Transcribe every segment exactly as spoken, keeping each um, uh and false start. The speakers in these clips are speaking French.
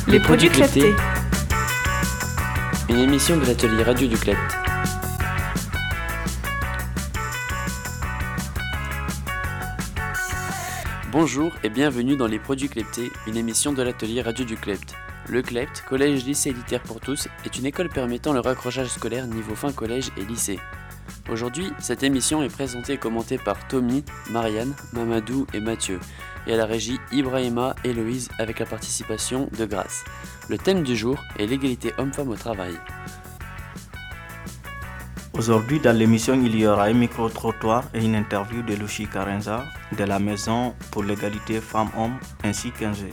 Les produits Clepté. Une émission de l'atelier radio du Clept. Bonjour et bienvenue dans Les produits Clepté, une émission de l'atelier radio du Clept. Le Clept, collège lycée élitaire pour tous, est une école permettant le raccrochage scolaire niveau fin collège et lycée. Aujourd'hui, cette émission est présentée et commentée par Tommy, Marianne, Mamadou et Mathieu, et à la régie Ibrahima et Loïse avec la participation de Grace. Le thème du jour est l'égalité homme-femme au travail. Aujourd'hui, dans l'émission, il y aura un micro-trottoir et une interview de Luchi Carenza de la Maison pour l'égalité femmes-hommes ainsi qu'N G.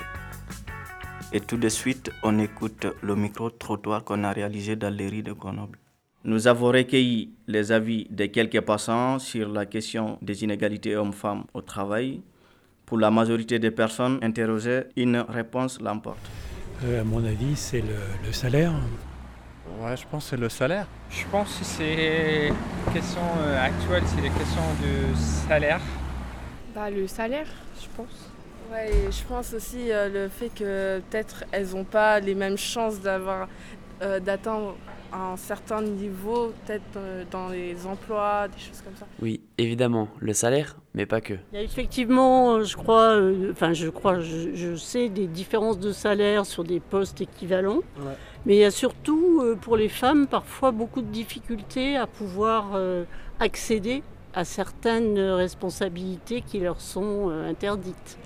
Et tout de suite, on écoute le micro-trottoir qu'on a réalisé dans les rues de Grenoble. Nous avons recueilli les avis de quelques passants sur la question des inégalités hommes-femmes au travail. Pour la majorité des personnes interrogées, une réponse l'emporte. Euh, à mon avis, c'est le, le salaire. Ouais, je pense que c'est le salaire. Je pense que c'est une question euh, actuelle, c'est la question du salaire. Bah, le salaire, je pense. Ouais, et je pense aussi euh, le fait que peut-être elles n'ont pas les mêmes chances d'avoir, euh, d'atteindre un certain niveau, peut-être euh, dans les emplois, des choses comme ça. Oui, évidemment, le salaire, mais pas que. Il y a effectivement, je crois, euh, enfin je crois, je, je sais des différences de salaire sur des postes équivalents, ouais. Mais il y a surtout euh, pour les femmes parfois beaucoup de difficultés à pouvoir euh, accéder à certaines responsabilités qui leur sont euh, interdites.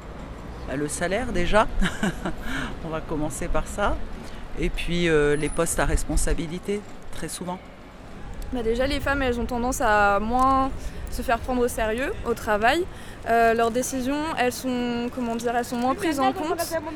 Le salaire déjà, on va commencer par ça. Et puis euh, les postes à responsabilité, très souvent. Bah déjà, les femmes, elles ont tendance à moins se faire prendre au sérieux au travail. Euh, leurs décisions, elles sont, comment dire, elles sont moins prises en compte.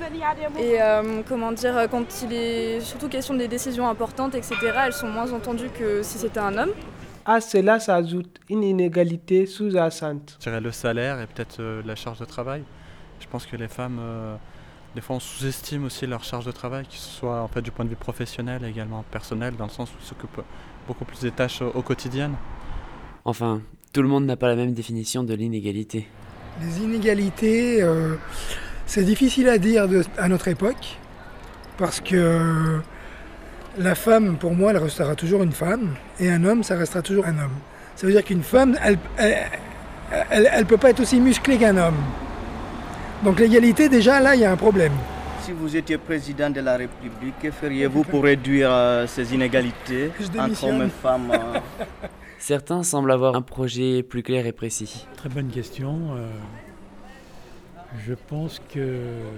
Et euh, comment dire, quand il est surtout question des décisions importantes, et cetera, elles sont moins entendues que si c'était un homme. À cela s'ajoute une inégalité sous-jacente. Je dirais le salaire et peut-être euh, la charge de travail. Je pense que les femmes... Euh, Des fois, on sous-estime aussi leur charge de travail, que ce soit en fait, du point de vue professionnel et également personnel, dans le sens où ils s'occupent beaucoup plus des tâches au quotidien. Enfin, tout le monde n'a pas la même définition de l'inégalité. Les inégalités, euh, c'est difficile à dire de, à notre époque, parce que euh, la femme, pour moi, elle restera toujours une femme, et un homme, ça restera toujours un homme. Ça veut dire qu'une femme, elle ne peut pas être aussi musclée qu'un homme. Donc l'égalité, déjà, là, il y a un problème. Si vous étiez président de la République, que feriez-vous pour réduire euh, ces inégalités entre hommes et femmes euh... Certains semblent avoir un projet plus clair et précis. Très bonne question. Euh, je pense que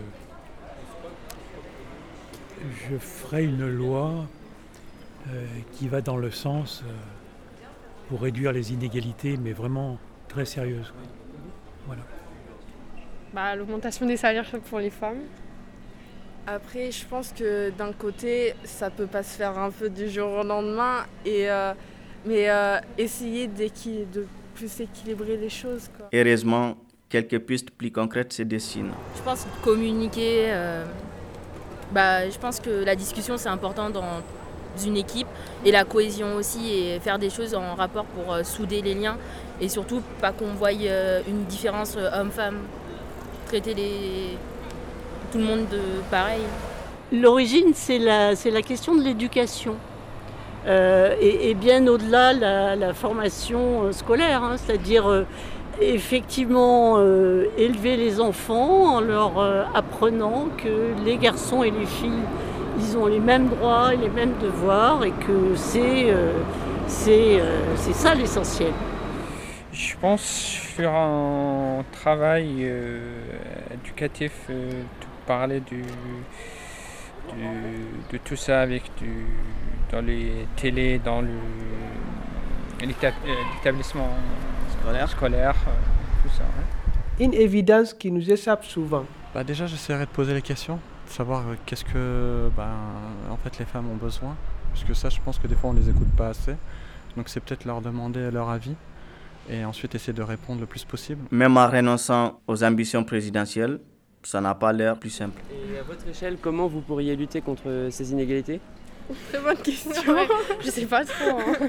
je ferai une loi euh, qui va dans le sens euh, pour réduire les inégalités, mais vraiment très sérieuse. Voilà. Bah, l'augmentation des salaires pour les femmes. Après, je pense que d'un côté, ça peut pas se faire un peu du jour au lendemain, et, euh, mais euh, essayer de plus équilibrer les choses, quoi. Heureusement, quelques pistes plus concrètes se dessinent. Je pense communiquer, euh, bah, je pense que la discussion c'est important dans une équipe, et la cohésion aussi, et faire des choses en rapport pour euh, souder les liens, et surtout pas qu'on voie euh, une différence euh, homme-femme. Traiter les... tout le monde de pareil. L'origine, c'est la, c'est la question de l'éducation. Euh, et, et bien au-delà, la, la formation scolaire, hein, c'est-à-dire euh, effectivement euh, élever les enfants en leur euh, apprenant que les garçons et les filles, ils ont les mêmes droits et les mêmes devoirs, et que c'est, euh, c'est, euh, c'est ça l'essentiel. Je pense sur un travail euh, éducatif, euh, de parler du, du, de tout ça avec du, dans les télés, dans le, l'établissement scolaire, scolaire euh, tout ça. Hein. Une évidence qui nous échappe souvent. Bah déjà, j'essaierai de poser les questions, de savoir euh, qu'est-ce que bah, en fait, les femmes ont besoin, parce que ça, je pense que des fois, on les écoute pas assez. Donc, c'est peut-être leur demander leur avis. Et ensuite essayer de répondre le plus possible. Même en renonçant aux ambitions présidentielles, ça n'a pas l'air plus simple. Et à votre échelle, comment vous pourriez lutter contre ces inégalités ? Très bonne question. Ouais, je sais pas trop. Hein.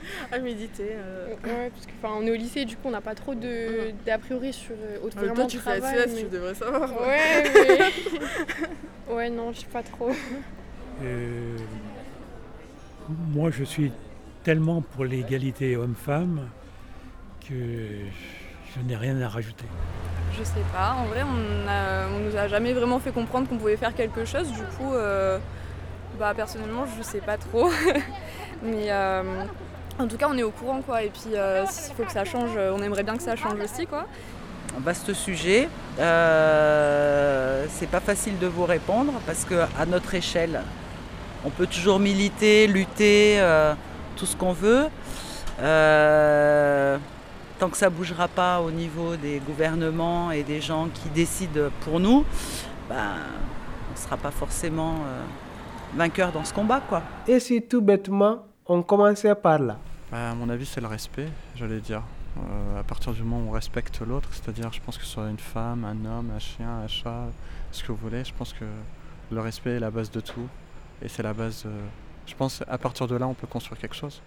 à méditer. Euh... Ouais, parce qu'on est au lycée, du coup, on n'a pas trop de, mmh. d'a priori sur euh, autre vraiment toi, tu travail. Fais S C S, mais... tu devrais savoir. Ouais, mais... ouais, non, je sais pas trop. Euh, moi, je suis tellement pour l'égalité homme-femme que je n'ai rien à rajouter. Je sais pas, en vrai, on, a, on nous a jamais vraiment fait comprendre qu'on pouvait faire quelque chose, du coup, euh, bah, personnellement, je sais pas trop. Mais euh, en tout cas, on est au courant, quoi, et puis euh, s'il faut que ça change, on aimerait bien que ça change aussi, quoi. Un vaste sujet, euh, c'est pas facile de vous répondre, parce qu'à notre échelle, on peut toujours militer, lutter, euh, tout ce qu'on veut. Euh, Tant que ça ne bougera pas au niveau des gouvernements et des gens qui décident pour nous, ben, on ne sera pas forcément euh, vainqueur dans ce combat, quoi. Et si tout bêtement, on commençait par là? Bah, à mon avis, c'est le respect, j'allais dire. Euh, à partir du moment où on respecte l'autre, c'est-à-dire, je pense que ce soit une femme, un homme, un chien, un chat, ce que vous voulez, je pense que le respect est la base de tout. Et c'est la base, euh, je pense, à partir de là, on peut construire quelque chose.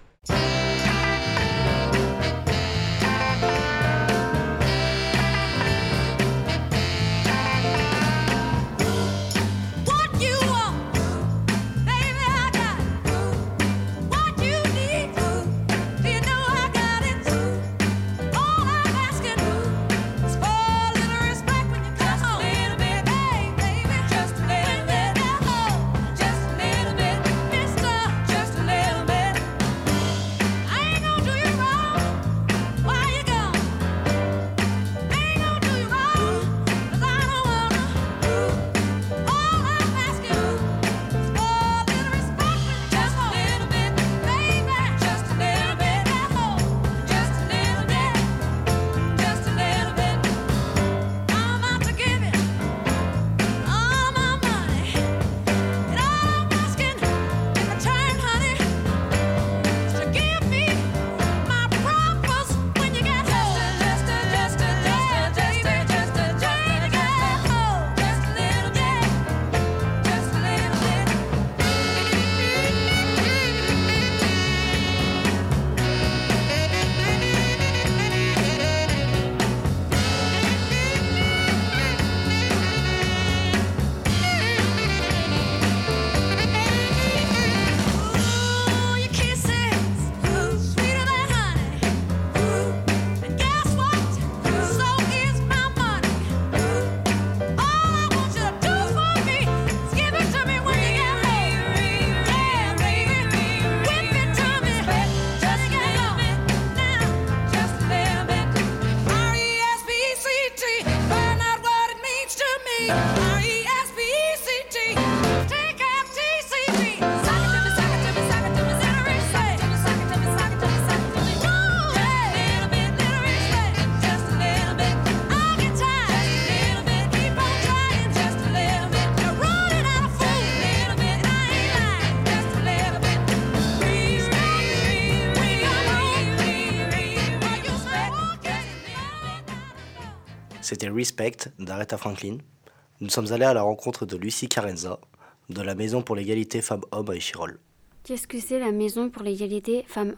C'était Respect d'Aretha Franklin. Nous sommes allés à la rencontre de Lucie Carenza, de la Maison pour l'égalité femmes-hommes à Échirolles. Qu'est-ce que c'est la Maison pour l'égalité femmes-hommes ?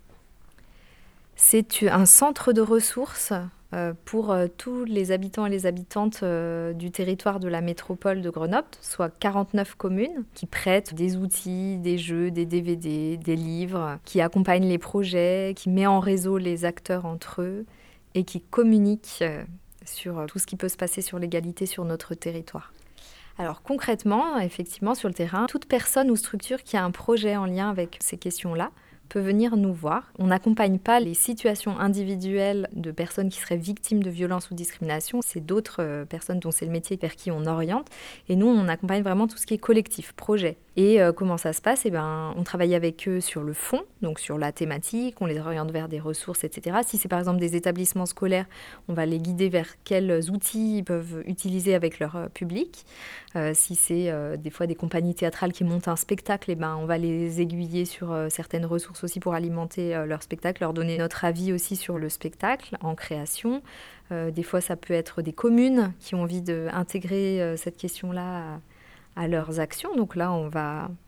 C'est un centre de ressources pour tous les habitants et les habitantes du territoire de la métropole de Grenoble, soit quarante-neuf communes, qui prêtent des outils, des jeux, des D V D, des livres, qui accompagnent les projets, qui met en réseau les acteurs entre eux et qui communiquent sur tout ce qui peut se passer sur l'égalité sur notre territoire. Alors concrètement, effectivement, sur le terrain, toute personne ou structure qui a un projet en lien avec ces questions-là peut venir nous voir. On n'accompagne pas les situations individuelles de personnes qui seraient victimes de violences ou discrimination. C'est d'autres personnes dont c'est le métier vers qui on oriente. Et nous, on accompagne vraiment tout ce qui est collectif, projet. Et euh, comment ça se passe ? Eh ben, on travaille avec eux sur le fond, donc sur la thématique, on les oriente vers des ressources, et cetera. Si c'est par exemple des établissements scolaires, on va les guider vers quels outils ils peuvent utiliser avec leur euh, public. Euh, si c'est euh, des fois des compagnies théâtrales qui montent un spectacle, eh ben, on va les aiguiller sur euh, certaines ressources aussi pour alimenter euh, leur spectacle, leur donner notre avis aussi sur le spectacle en création. Euh, des fois, ça peut être des communes qui ont envie d'intégrer euh, cette question-là à, à leurs actions. Donc là, on va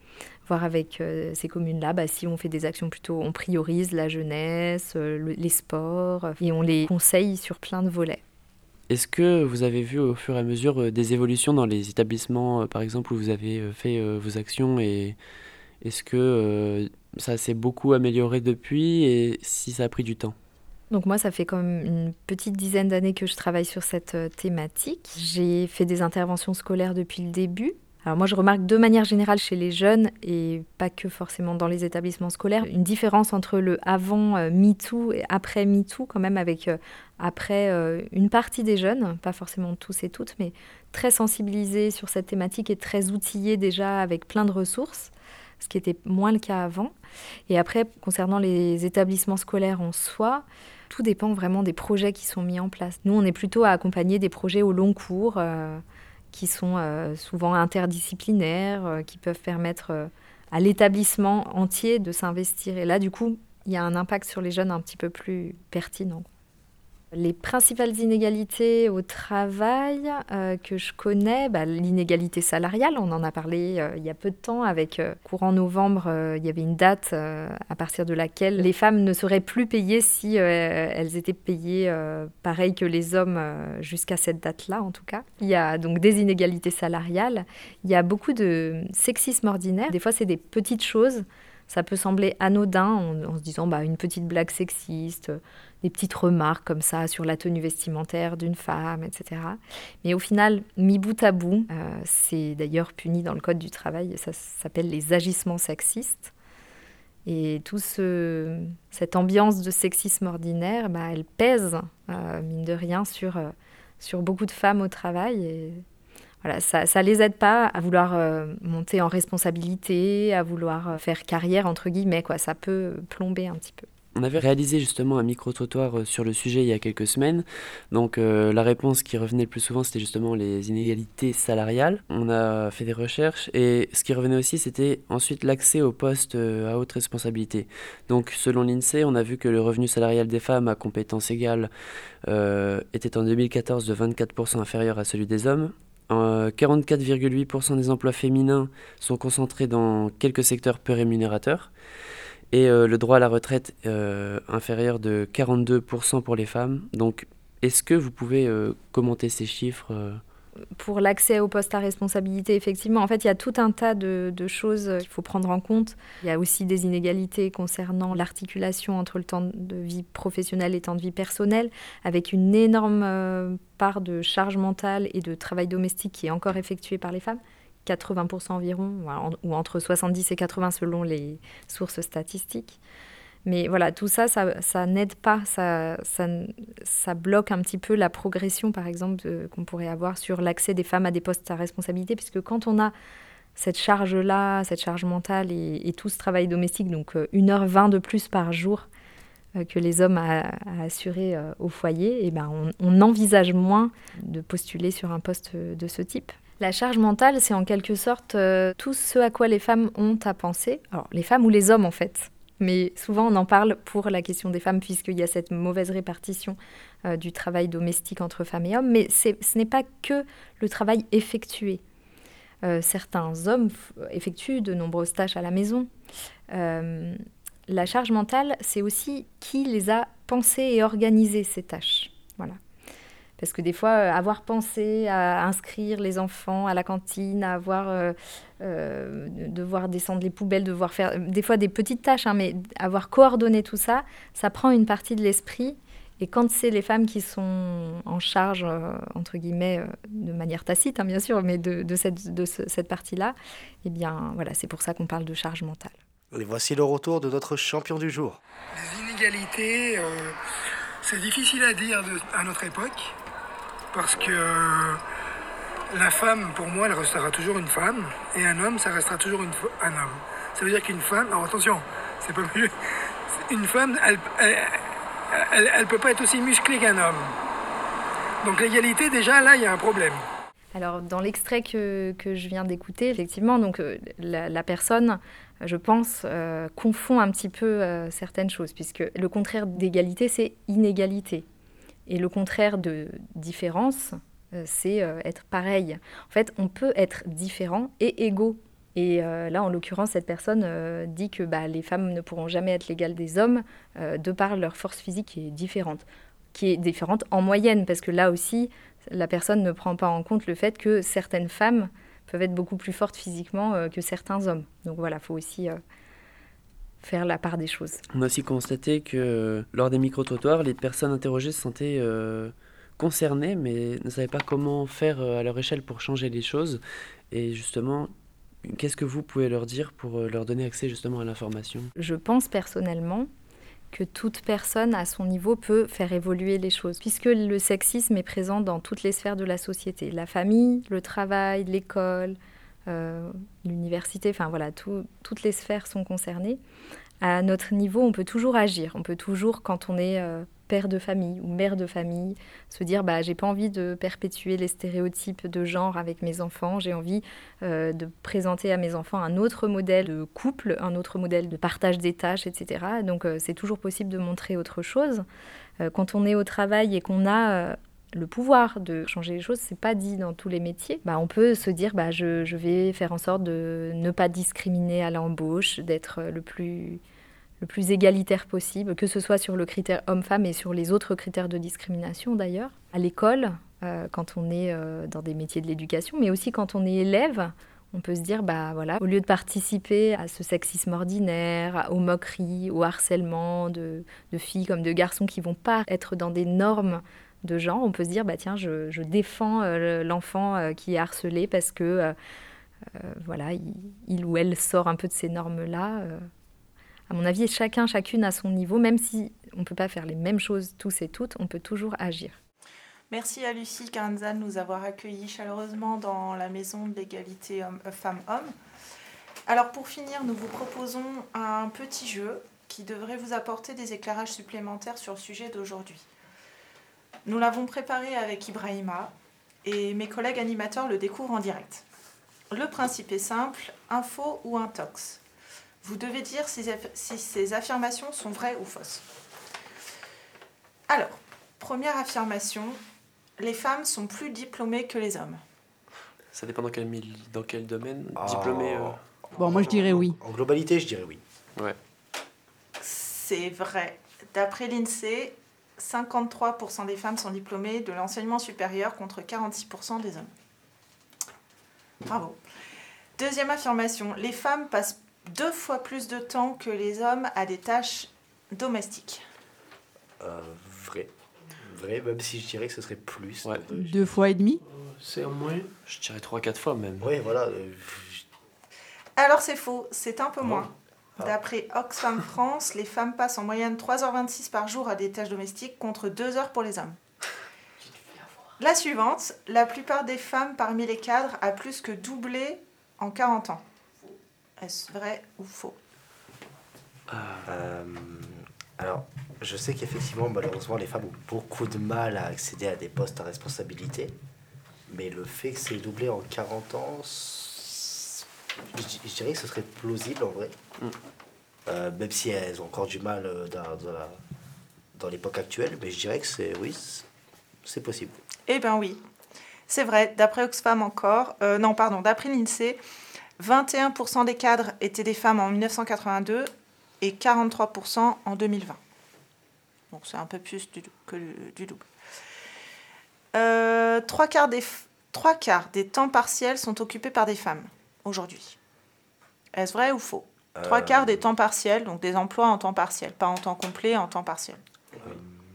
voir avec euh, ces communes-là bah, si on fait des actions plutôt, on priorise la jeunesse, euh, le, les sports, et on les conseille sur plein de volets. Est-ce que vous avez vu au fur et à mesure euh, des évolutions dans les établissements, euh, par exemple, où vous avez euh, fait euh, vos actions, et est-ce que euh, ça s'est beaucoup amélioré depuis, et si ça a pris du temps ? Donc moi, ça fait quand même une petite dizaine d'années que je travaille sur cette euh, thématique. J'ai fait des interventions scolaires depuis le début. Alors moi, je remarque de manière générale chez les jeunes, et pas que forcément dans les établissements scolaires, une différence entre le avant euh, MeToo et après MeToo, quand même, avec euh, après euh, une partie des jeunes, pas forcément tous et toutes, mais très sensibilisés sur cette thématique et très outillés déjà avec plein de ressources, ce qui était moins le cas avant. Et après, concernant les établissements scolaires en soi, tout dépend vraiment des projets qui sont mis en place. Nous, on est plutôt à accompagner des projets au long cours, euh, qui sont euh, souvent interdisciplinaires, euh, qui peuvent permettre euh, à l'établissement entier de s'investir. Et là, du coup, il y a un impact sur les jeunes un petit peu plus pertinent. Les principales inégalités au travail euh, que je connais, bah, l'inégalité salariale, on en a parlé euh, il y a peu de temps. Avec euh, courant novembre, euh, il y avait une date euh, à partir de laquelle les femmes ne seraient plus payées si euh, elles étaient payées euh, pareil que les hommes euh, jusqu'à cette date-là en tout cas. Il y a donc des inégalités salariales, il y a beaucoup de sexisme ordinaire. Des fois, c'est des petites choses. Ça peut sembler anodin en, en se disant bah, une petite blague sexiste, des petites remarques comme ça sur la tenue vestimentaire d'une femme, et cetera. Mais au final, mis bout à bout, euh, c'est d'ailleurs puni dans le Code du travail, ça s'appelle les agissements sexistes. Et toute ce, cette ambiance de sexisme ordinaire, bah, elle pèse, euh, mine de rien, sur, euh, sur beaucoup de femmes au travail. Et voilà, ça ne les aide pas à vouloir euh, monter en responsabilité, à vouloir euh, faire carrière, entre guillemets, quoi. Ça peut plomber un petit peu. On avait réalisé justement un micro-trottoir sur le sujet il y a quelques semaines. Donc euh, la réponse qui revenait le plus souvent, c'était justement les inégalités salariales. On a fait des recherches et ce qui revenait aussi, c'était ensuite l'accès aux postes à haute responsabilité. Donc selon l'INSEE, on a vu que le revenu salarial des femmes à compétences égales euh, était en deux mille quatorze de vingt-quatre pour cent inférieur à celui des hommes. Euh, quarante-quatre virgule huit pour cent des emplois féminins sont concentrés dans quelques secteurs peu rémunérateurs. Et euh, le droit à la retraite euh, inférieur de quarante-deux pour cent pour les femmes. Donc, est-ce que vous pouvez euh, commenter ces chiffres euh... Pour l'accès aux postes à responsabilité, effectivement, en fait, il y a tout un tas de, de choses qu'il faut prendre en compte. Il y a aussi des inégalités concernant l'articulation entre le temps de vie professionnelle et le temps de vie personnelle, avec une énorme euh, part de charge mentale et de travail domestique qui est encore effectuée par les femmes. quatre-vingts pour cent environ, ou entre soixante-dix et quatre-vingts selon les sources statistiques. Mais voilà, tout ça, ça, ça n'aide pas, ça, ça, ça bloque un petit peu la progression, par exemple, de, qu'on pourrait avoir sur l'accès des femmes à des postes à responsabilité, puisque quand on a cette charge-là, cette charge mentale et, et tout ce travail domestique, donc une heure vingt de plus par jour euh, que les hommes à, à assurer euh, au foyer, et ben on, on envisage moins de postuler sur un poste de ce type. La charge mentale, c'est en quelque sorte euh, tout ce à quoi les femmes ont à penser. Alors, les femmes ou les hommes, en fait. Mais souvent, on en parle pour la question des femmes, puisqu'il y a cette mauvaise répartition euh, du travail domestique entre femmes et hommes. Mais c'est, ce n'est pas que le travail effectué. Euh, certains hommes f- effectuent de nombreuses tâches à la maison. Euh, la charge mentale, c'est aussi qui les a pensées et organisées, ces tâches. Voilà. Parce que des fois, euh, avoir pensé à inscrire les enfants à la cantine, à avoir, euh, euh, devoir descendre les poubelles, devoir faire des fois des petites tâches, hein, mais avoir coordonné tout ça, ça prend une partie de l'esprit. Et quand c'est les femmes qui sont en charge, euh, entre guillemets, euh, de manière tacite, hein, bien sûr, mais de, de, cette, de ce, cette partie-là, eh bien, voilà, c'est pour ça qu'on parle de charge mentale. Et voici le retour de notre champion du jour. Les inégalités, euh, c'est difficile à dire de, à notre époque. Parce que euh, la femme, pour moi, elle restera toujours une femme, et un homme, ça restera toujours une, un homme. Ça veut dire qu'une femme, alors attention, c'est pas mieux, une femme, elle, elle, elle, elle peut pas être aussi musclée qu'un homme. Donc l'égalité, déjà, là, il y a un problème. Alors, dans l'extrait que, que je viens d'écouter, effectivement, donc, euh, la, la personne, je pense, euh, confond un petit peu euh, certaines choses, puisque le contraire d'égalité, c'est inégalité. Et le contraire de différence, euh, c'est euh, être pareil. En fait, on peut être différent et égaux Et euh, là, en l'occurrence, cette personne euh, dit que bah, les femmes ne pourront jamais être l'égale des hommes euh, de par leur force physique qui est différente, qui est différente en moyenne, parce que là aussi, la personne ne prend pas en compte le fait que certaines femmes peuvent être beaucoup plus fortes physiquement euh, que certains hommes. Donc voilà, il faut aussi euh, faire la part des choses. On a aussi constaté que euh, lors des micro-trottoirs, les personnes interrogées se sentaient euh, concernées, mais ne savaient pas comment faire euh, à leur échelle pour changer les choses. Et justement, qu'est-ce que vous pouvez leur dire pour leur donner accès justement à l'information ? Je pense personnellement que toute personne à son niveau peut faire évoluer les choses, puisque le sexisme est présent dans toutes les sphères de la société. La famille, le travail, l'école, euh, l'université, enfin voilà, tout, toutes les sphères sont concernées. À notre niveau, on peut toujours agir. On peut toujours, quand on est euh, père de famille ou mère de famille, se dire bah, « j'ai pas envie de perpétuer les stéréotypes de genre avec mes enfants, j'ai envie euh, de présenter à mes enfants un autre modèle de couple, un autre modèle de partage des tâches, et cetera » Donc euh, c'est toujours possible de montrer autre chose. Euh, quand on est au travail et qu'on a euh, le pouvoir de changer les choses, c'est pas dit dans tous les métiers. Bah, on peut se dire bah, je, je vais faire en sorte de ne pas discriminer à l'embauche, d'être le plus... le plus égalitaire possible, que ce soit sur le critère homme-femme et sur les autres critères de discrimination d'ailleurs. À l'école, euh, quand on est euh, dans des métiers de l'éducation, mais aussi quand on est élève, on peut se dire, bah voilà, au lieu de participer à ce sexisme ordinaire, aux moqueries, au harcèlement de, de filles comme de garçons qui ne vont pas être dans des normes de genre, on peut se dire, bah tiens, je, je défends euh, l'enfant euh, qui est harcelé parce que euh, euh, voilà, il, il ou elle sort un peu de ces normes-là. Euh, À mon avis, chacun, chacune à son niveau, même si on ne peut pas faire les mêmes choses tous et toutes, on peut toujours agir. Merci à Lucie Carenza de nous avoir accueillis chaleureusement dans la maison de l'égalité femmes-hommes. Alors pour finir, nous vous proposons un petit jeu qui devrait vous apporter des éclairages supplémentaires sur le sujet d'aujourd'hui. Nous l'avons préparé avec Ibrahima et mes collègues animateurs le découvrent en direct. Le principe est simple, un faux ou un tox. Vous devez dire si, si ces affirmations sont vraies ou fausses. Alors, première affirmation, les femmes sont plus diplômées que les hommes. Ça dépend dans quel, dans quel domaine. Oh. Diplômé. Euh... Bon, moi je dirais oui. En globalité, je dirais oui. Ouais. C'est vrai. D'après l'INSEE, cinquante-trois pour cent des femmes sont diplômées de l'enseignement supérieur contre quarante-six pour cent des hommes. Bravo. Deuxième affirmation, les femmes passent deux fois plus de temps que les hommes à des tâches domestiques. Euh, vrai. Vrai, même si je dirais que ce serait plus. Ouais. Deux fois et demi ? C'est au moins. Je dirais trois, quatre fois même. Oui, voilà. Euh, Alors c'est faux, c'est un peu bon. moins. Ah. D'après Oxfam France, les femmes passent en moyenne trois heures vingt-six par jour à des tâches domestiques contre deux heures pour les hommes. La suivante, la plupart des femmes parmi les cadres a plus que doublé en quarante ans. Est-ce vrai ou faux ? euh, Alors, je sais qu'effectivement, malheureusement, les femmes ont beaucoup de mal à accéder à des postes à responsabilité. Mais le fait que c'est doublé en quarante ans, je, je dirais que ce serait plausible en vrai. Mm. Euh, même si elles ont encore du mal dans, dans, dans l'époque actuelle. Mais je dirais que c'est, oui, c'est possible. Eh bien oui, c'est vrai. D'après Oxfam encore, euh, non pardon, d'après l'INSEE, vingt et un pour cent des cadres étaient des femmes en dix-neuf cent quatre-vingt-deux et quarante-trois pour cent en deux mille vingt. Donc c'est un peu plus du, que du double. Euh, trois, quarts des, trois quarts des temps partiels sont occupés par des femmes aujourd'hui. Est-ce vrai ou faux ? euh... Trois quarts des temps partiels, donc des emplois en temps partiel, pas en temps complet, en temps partiel. Euh, vrai ?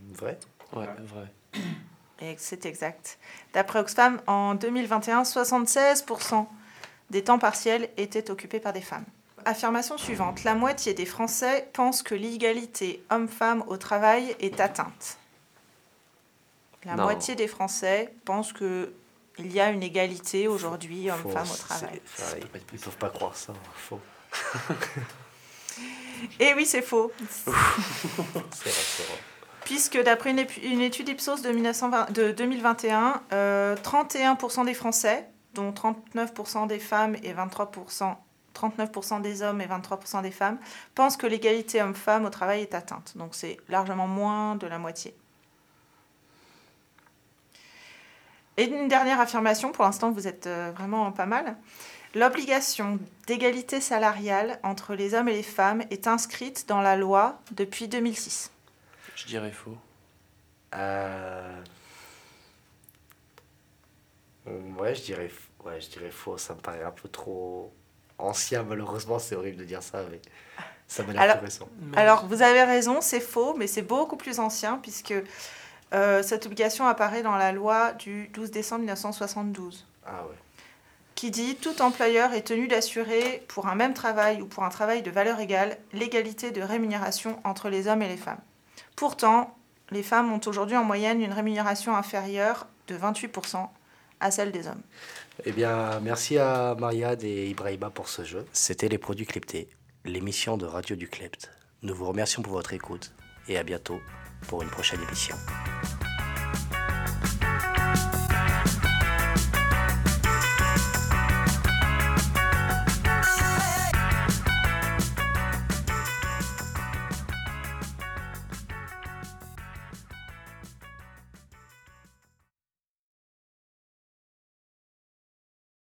Ouais, vrai. Et c'est exact. D'après Oxfam, en deux mille vingt et un, soixante-seize pour cent des temps partiels étaient occupés par des femmes. Affirmation suivante. La moitié des Français pensent que l'égalité homme-femme au travail est atteinte. La non. moitié des Français pensent qu'il y a une égalité aujourd'hui homme-femme au travail. Ça, ils ne peuvent pas croire ça. Faux. Et oui, c'est faux. c'est vrai, c'est vrai. Puisque d'après une, épu- une étude Ipsos de, dix-neuf cent vingt, de deux mille vingt et un, euh, trente et un pour cent des Français, dont trente-neuf pour cent des femmes et vingt-trois pour cent, trente-neuf pour cent des hommes et vingt-trois pour cent des femmes, pensent que l'égalité homme-femme au travail est atteinte. Donc c'est largement moins de la moitié. Et une dernière affirmation, pour l'instant vous êtes euh, vraiment pas mal. L'obligation d'égalité salariale entre les hommes et les femmes est inscrite dans la loi depuis deux mille six. Je dirais faux. Euh... Ouais, je dirais, ouais, je dirais faux. Ça me paraît un peu trop ancien, malheureusement. C'est horrible de dire ça, mais ça m'a l'air Alors, plus récent. alors, vous avez raison, c'est faux, mais c'est beaucoup plus ancien, puisque euh, cette obligation apparaît dans la loi du douze décembre mille neuf cent soixante-douze. Ah ouais. Qui dit « Tout employeur est tenu d'assurer, pour un même travail ou pour un travail de valeur égale, l'égalité de rémunération entre les hommes et les femmes. » Pourtant, les femmes ont aujourd'hui en moyenne une rémunération inférieure de vingt-huit pour cent à celle des hommes. Eh bien, merci à Mariade et Ibrahima pour ce jeu. C'était Les Produits Cleptés, l'émission de Radio du Clept. Nous vous remercions pour votre écoute et à bientôt pour une prochaine émission.